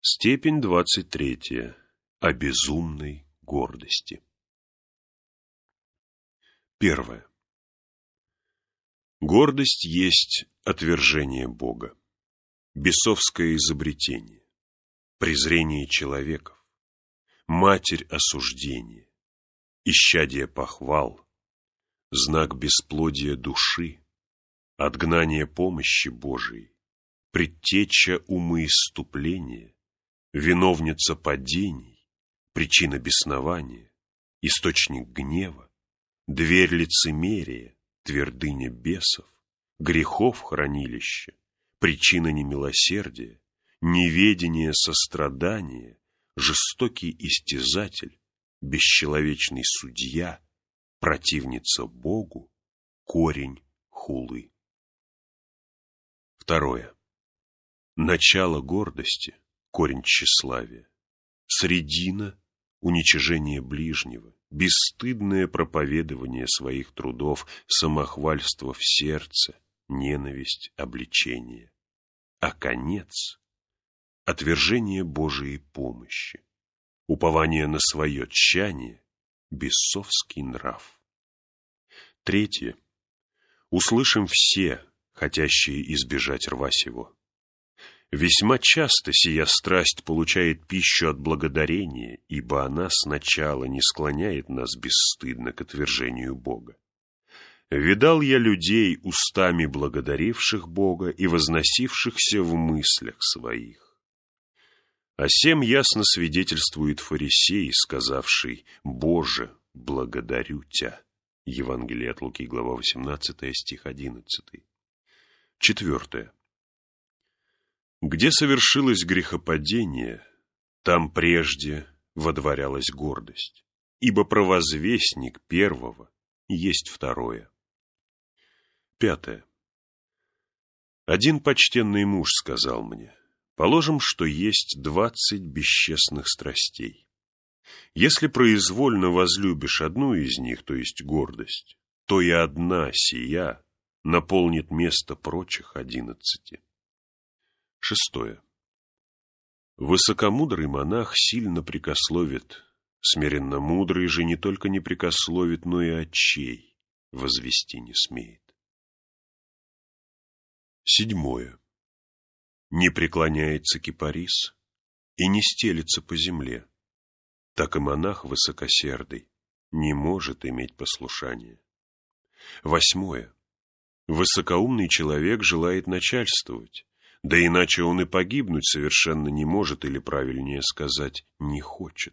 Степень 23. О безумной гордости. 1. Гордость есть отвержение Бога, бесовское изобретение, презрение человеков, матерь осуждения, исчадие похвал, знак бесплодия души, отгнание помощи Божией, предтеча умоиступления, виновница падений, причина беснования, источник гнева, дверь лицемерия, твердыня бесов, грехов хранилище, причина немилосердия, неведение сострадания, жестокий истязатель, бесчеловечный судья, противница Богу, корень хулы. 2. Начало гордости, корень тщеславия, средина – уничижение ближнего, бесстыдное проповедование своих трудов, самохвальство в сердце, ненависть, обличение, а конец – отвержение Божией помощи, упование на свое тщание, бесовский нрав. 3. Услышим все, хотящие избежать рва сего. Весьма часто сия страсть получает пищу от благодарения, ибо она сначала не склоняет нас бесстыдно к отвержению Бога. Видал я людей, устами благодаривших Бога и возносившихся в мыслях своих. О сем ясно свидетельствует фарисей, сказавший: «Боже, благодарю Тя». Евангелие от Луки, глава 18, стих 11. 4. Где совершилось грехопадение, там прежде водворялась гордость, ибо провозвестник первого есть второе. 5. Один почтенный муж сказал мне: положим, что есть 20 бесчестных страстей. Если произвольно возлюбишь одну из них, то есть гордость, то и одна сия наполнит место прочих 11. 6. Высокомудрый монах сильно прекословит, смиренно мудрый же не только не прекословит, но и отчей возвести не смеет. 7. Не преклоняется кипарис и не стелится по земле, так и монах высокосердый не может иметь послушания. 8. Высокоумный человек желает начальствовать, да иначе он и погибнуть совершенно не может, или, правильнее сказать, не хочет.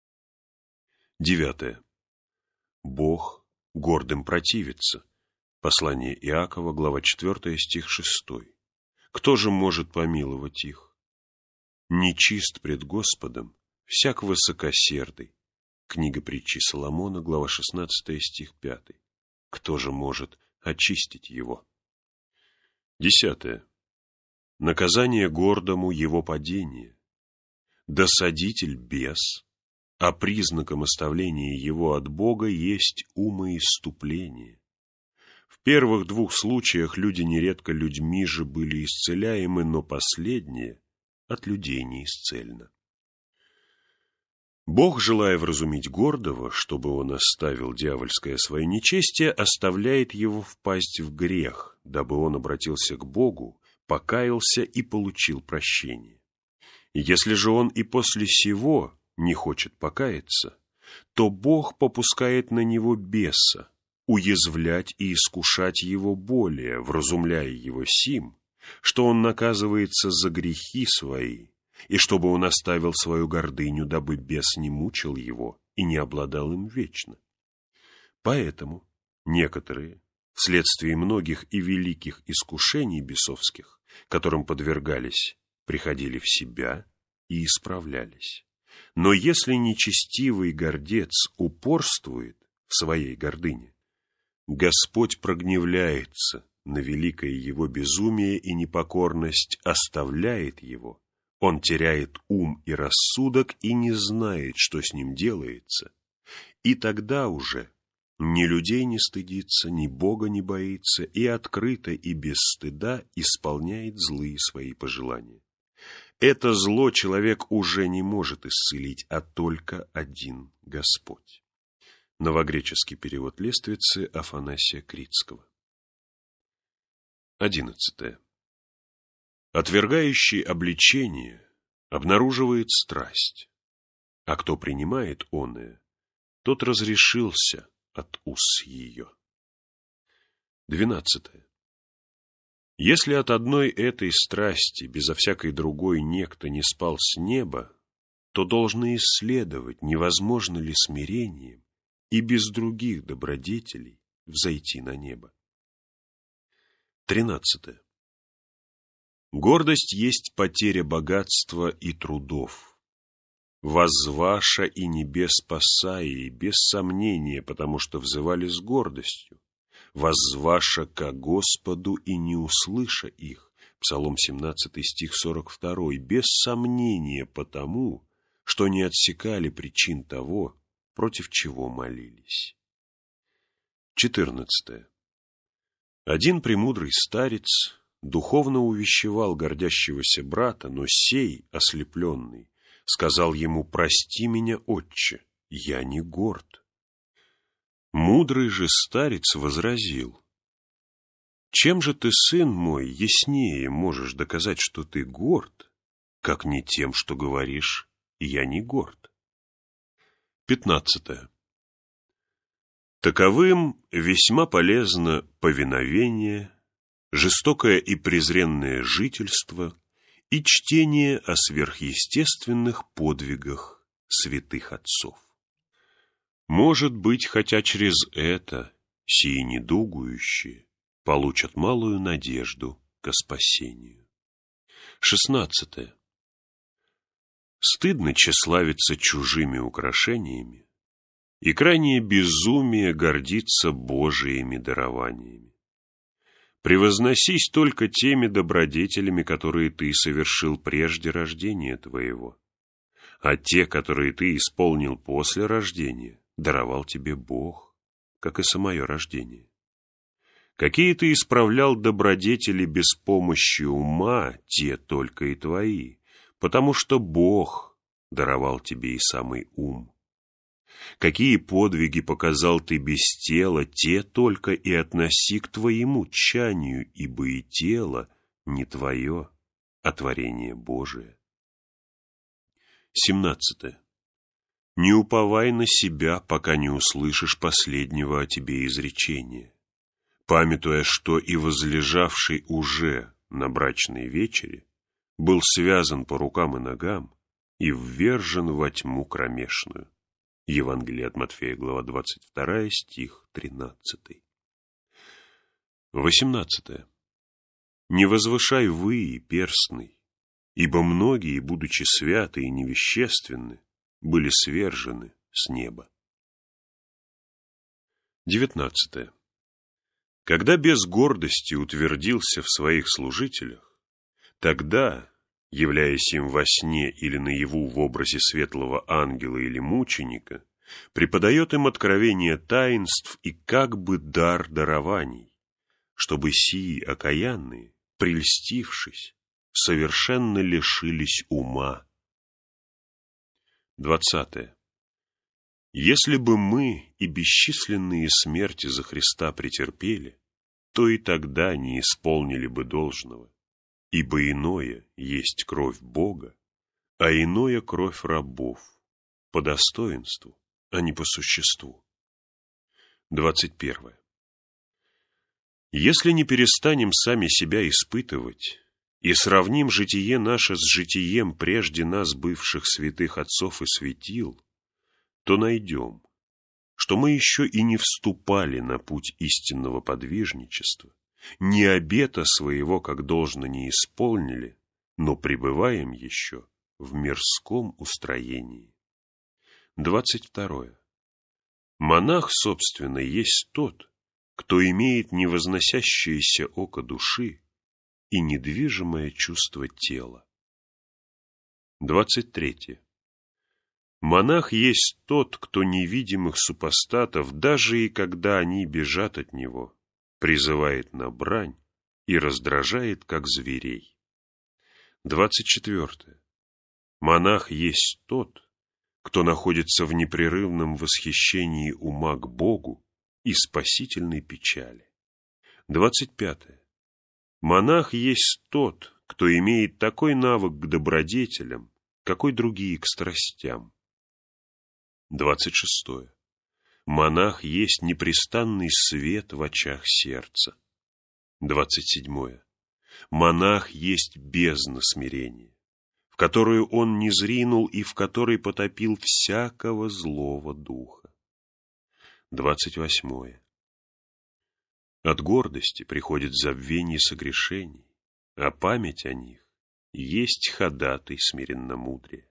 9. Бог гордым противится. Послание Иакова, глава 4, стих 6. Кто же может помиловать их? Нечист пред Господом всяк высокосердый. Книга притчи Соломона, глава 16, стих 5. Кто же может очистить его? 10. Наказание гордому его падение. Досадитель бес, а признаком оставления его от Бога есть умоиступление. В первых 2 случаях люди нередко людьми же были исцеляемы, но последнее от людей неисцельно. Бог, желая вразумить гордого, чтобы он оставил дьявольское свое нечестие, оставляет его впасть в грех, дабы он обратился к Богу, покаялся и получил прощение. Если же он и после сего не хочет покаяться, то Бог попускает на него беса, уязвлять и искушать его более, вразумляя его сим, что он наказывается за грехи свои, и чтобы он оставил свою гордыню, дабы бес не мучил его и не обладал им вечно. Поэтому некоторые, вследствие многих и великих искушений бесовских, которым подвергались, приходили в себя и исправлялись. Но если нечестивый гордец упорствует в своей гордыне, Господь прогневляется на великое его безумие и непокорность, оставляет его, он теряет ум и рассудок и не знает, что с ним делается, и тогда уже ни людей не стыдится, ни Бога не боится, и открыто и без стыда исполняет злые свои пожелания. Это зло человек уже не может исцелить, а только один Господь. Новогреческий перевод Лествицы Афанасия Критского. 11. Отвергающий обличение обнаруживает страсть, а кто принимает оное, тот разрешился от уз ее. 12. Если от одной этой страсти, безо всякой другой, некто не спал с неба, то должны исследовать, невозможно ли смирением и без других добродетелей взойти на небо. 13. Гордость есть потеря богатства и трудов. Воззваша и небес спасаи, без сомнения, потому что взывали с гордостью. Воззваша ко Господу и не услыша их. Псалом 17, стих 42. Без сомнения потому, что не отсекали причин того, против чего молились. 14. Один премудрый старец духовно увещевал гордящегося брата, но сей, ослепленный, сказал ему: «Прости меня, отче, я не горд». Мудрый же старец возразил: «Чем же ты, сын мой, яснее можешь доказать, что ты горд, как не тем, что говоришь: я не горд?» 15. Таковым весьма полезно повиновение, жестокое и презренное жительство и чтение о сверхъестественных подвигах святых отцов. Может быть, хотя через это сии недугующие получат малую надежду ко спасению. 16. Стыдно тщеславиться чужими украшениями, и крайнее безумие гордиться Божиими дарованиями. Превозносись только теми добродетелями, которые ты совершил прежде рождения твоего, а те, которые ты исполнил после рождения, даровал тебе Бог, как и самое рождение. Какие ты исправлял добродетели без помощи ума, те только и твои, потому что Бог даровал тебе и самый ум. Какие подвиги показал ты без тела, те только и относи к твоему тчанию, ибо и тело не твое, а творение Божие. 17. Не уповай на себя, пока не услышишь последнего о тебе изречения, памятуя, что и возлежавший уже на брачной вечере был связан по рукам и ногам и ввержен во тьму кромешную. Евангелие от Матфея, глава 22, стих 13. 18. Не возвышай вы, перстный, ибо многие, будучи святы и невещественны, были свержены с неба. 19. Когда без гордости утвердился в своих служителях, тогда, являясь им во сне или наяву в образе светлого ангела или мученика, преподает им откровение таинств и как бы дар дарований, чтобы сии окаянные, прельстившись, совершенно лишились ума. 20. Если бы мы и бесчисленные смерти за Христа претерпели, то и тогда не исполнили бы должного, ибо иное есть кровь Бога, а иное кровь рабов, по достоинству, а не по существу. 21. Если не перестанем сами себя испытывать и сравним житие наше с житием прежде нас бывших святых отцов и светил, то найдем, что мы еще и не вступали на путь истинного подвижничества, ни обета своего как должно не исполнили, но пребываем еще в мирском устроении. 22. Монах, собственно, есть тот, кто имеет невозносящееся око души и недвижимое чувство тела. 23. Монах есть тот, кто невидимых супостатов, даже и когда они бежат от него, призывает на брань и раздражает, как зверей. 24. Монах есть тот, кто находится в непрерывном восхищении ума к Богу и спасительной печали. 25. Монах есть тот, кто имеет такой навык к добродетелям, какой другие к страстям. 26. Монах есть непрестанный свет в очах сердца. 27. Монах есть бездна смирения, в которую он низринул и в которой потопил всякого злого духа. 28. От гордости приходит забвение согрешений, а память о них есть ходатай смиренномудрия.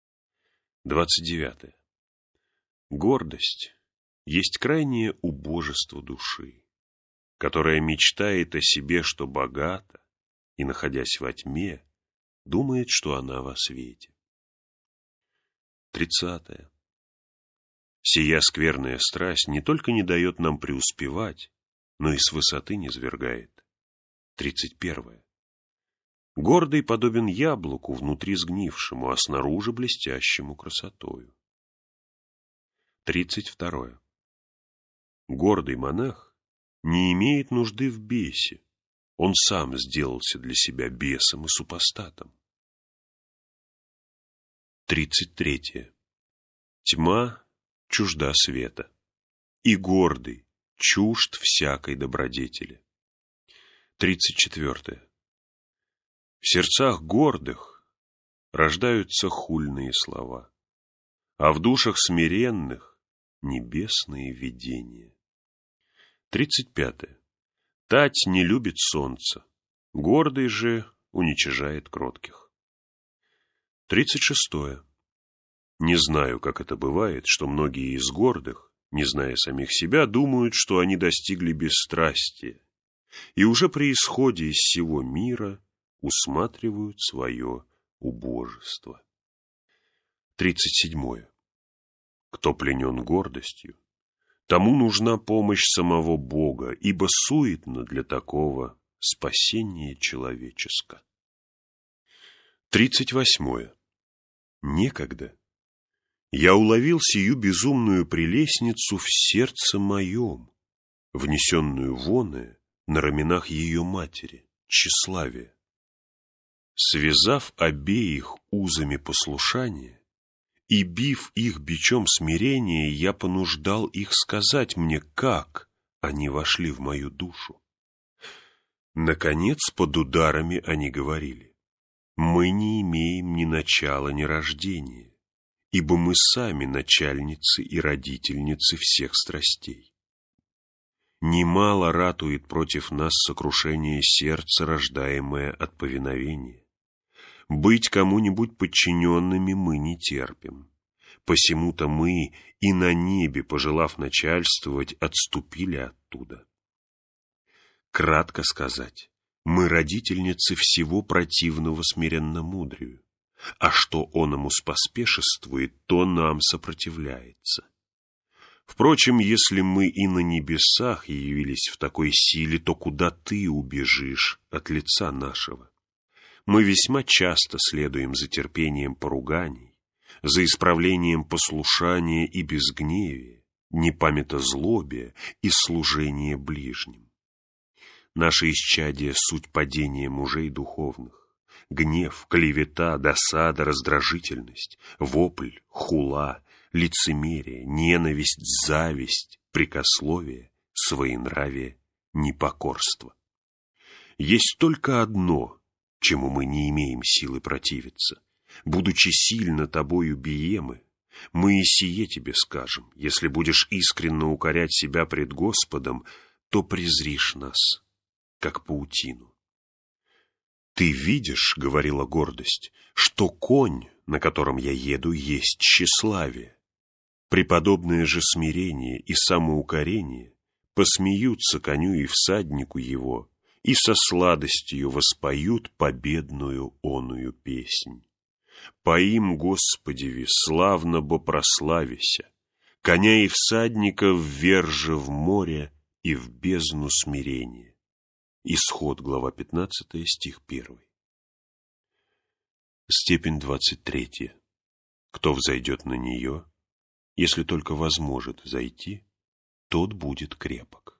29. Гордость есть крайнее убожество души, которая мечтает о себе, что богата, и, находясь во тьме, думает, что она во свете. 30. Сия скверная страсть не только не дает нам преуспевать, но и с высоты низвергает. 31. Гордый подобен яблоку, внутри сгнившему, а снаружи блестящему красотою. 32. Гордый монах не имеет нужды в бесе, он сам сделался для себя бесом и супостатом. 33. Тьма чужда света, и гордый чужд всякой добродетели. 34. В сердцах гордых рождаются хульные слова, а в душах смиренных небесные видения. 35. Тать не любит солнца, гордый же уничижает кротких. 36. Не знаю, как это бывает, что многие из гордых, не зная самих себя, думают, что они достигли бесстрастия, и уже при исходе из сего мира усматривают свое убожество. 37. Кто пленен гордостью, тому нужна помощь самого Бога, ибо суетно для такого спасение человеческое. 38. Некогда я уловил сию безумную прелестницу в сердце моем, внесенную воное на раменах ее матери, тщеславия. Связав обеих узами послушания и бив их бичом смирения, я понуждал их сказать мне, как они вошли в мою душу. Наконец, под ударами они говорили: мы не имеем ни начала, ни рождения, ибо мы сами начальницы и родительницы всех страстей. Немало ратует против нас сокрушение сердца, рождаемое от повиновения. Быть кому-нибудь подчиненными мы не терпим. Посему-то мы и на небе, пожелав начальствовать, отступили оттуда. Кратко сказать, мы родительницы всего противного смиренномудрию, а что оному споспешествует, то нам сопротивляется. Впрочем, если мы и на небесах явились в такой силе, то куда ты убежишь от лица нашего? Мы весьма часто следуем за терпением поруганий, за исправлением послушания и безгневия, непамятозлобия и служения ближним. Наше исчадие — суть падения мужей духовных. Гнев, клевета, досада, раздражительность, вопль, хула, лицемерие, ненависть, зависть, прекословие, своенравие, непокорство. Есть только одно, чему мы не имеем силы противиться. Будучи сильно тобою биемы, мы и сие тебе скажем: если будешь искренно укорять себя пред Господом, то презришь нас, как паутину. «Ты видишь, — говорила гордость, — что конь, на котором я еду, есть тщеславие. Преподобное же смирение и самоукорение посмеются коню и всаднику его, и со сладостью воспоют победную оную песнь. Поим Господеви, славно бо прославися, коня и всадника вверже в море и в бездну смирения». Исход, глава 15, стих 1. Степень 23. Кто взойдет на нее, если только возможет взойти, тот будет крепок.